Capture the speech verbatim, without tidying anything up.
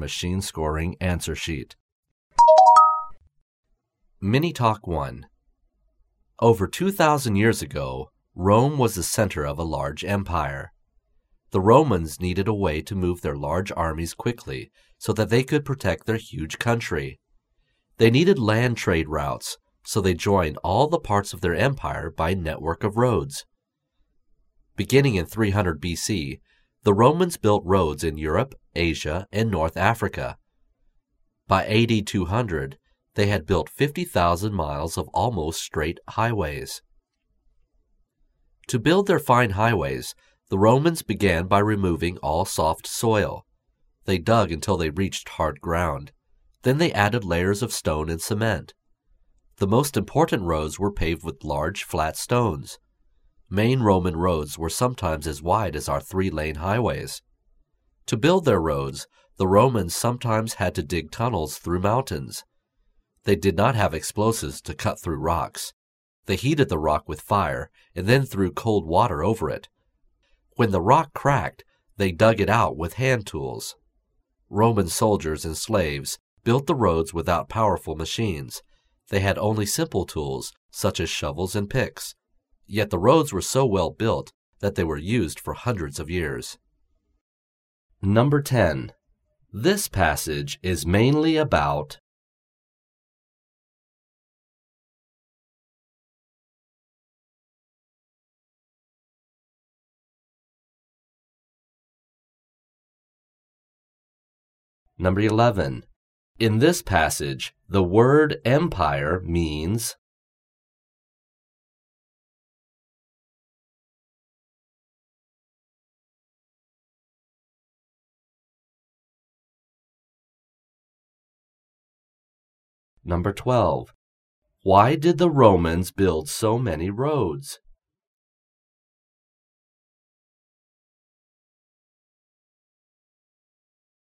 machine scoring answer sheet. Mini Talk one. Over two thousand years ago, Rome was the center of a large empire. The Romans needed a way to move their large armies quickly so that they could protect their huge country. They needed land trade routes, so they joined all the parts of their empire by a network of roads. Beginning in three hundred B C, the Romans built roads in Europe, Asia, and North Africa. By A D two hundred, they had built fifty thousand miles of almost straight highways. To build their fine highways, the Romans began by removing all soft soil. They dug until they reached hard ground. Then they added layers of stone and cement. The most important roads were paved with large, flat stones. Main Roman roads were sometimes as wide as our three-lane highways. To build their roads, the Romans sometimes had to dig tunnels through mountains. They did not have explosives to cut through rocks. They heated the rock with fire and then threw cold water over it. When the rock cracked, they dug it out with hand tools. Roman soldiers and slaves built the roads without powerful machines. They had only simple tools, such as shovels and picks. Yet the roads were so well built that they were used for hundreds of years. Number ten. This passage is mainly about Number eleven. In this passage, the word empire means Number twelve. Why did the Romans build so many roads?